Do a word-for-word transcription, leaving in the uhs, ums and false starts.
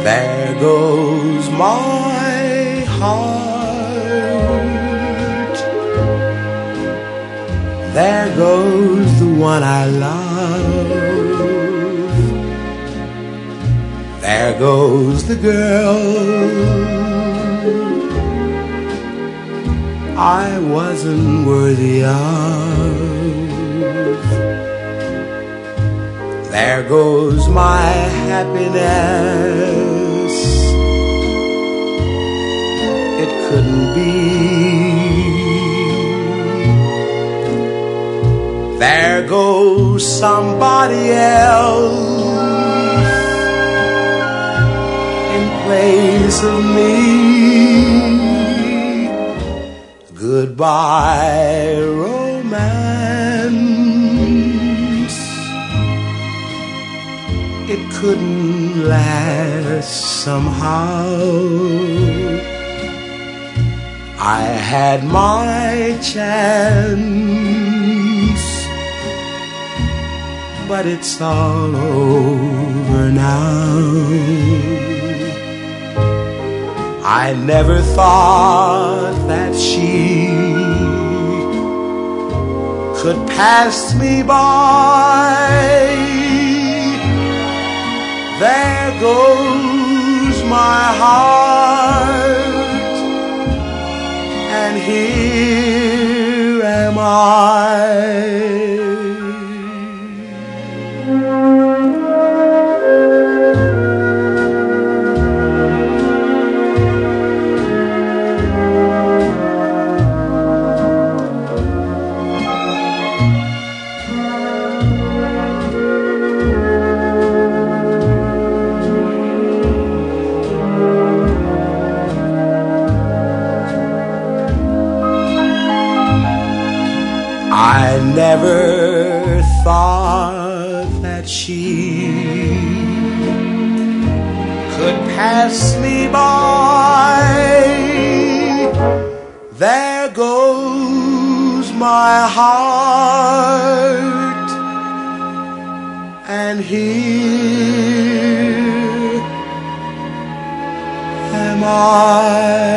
There goes my heart. There goes the one I love. There goes the girl I wasn't worthy of. There goes my happiness. It couldn't be. There goes somebody else in place of me. Goodbye, romance. It couldn't last somehow. I had my chance, but it's all over now. I never thought that she could pass me by. There goes my heart, and here am I. I never thought that she could pass me by. There goes my heart, and here am I.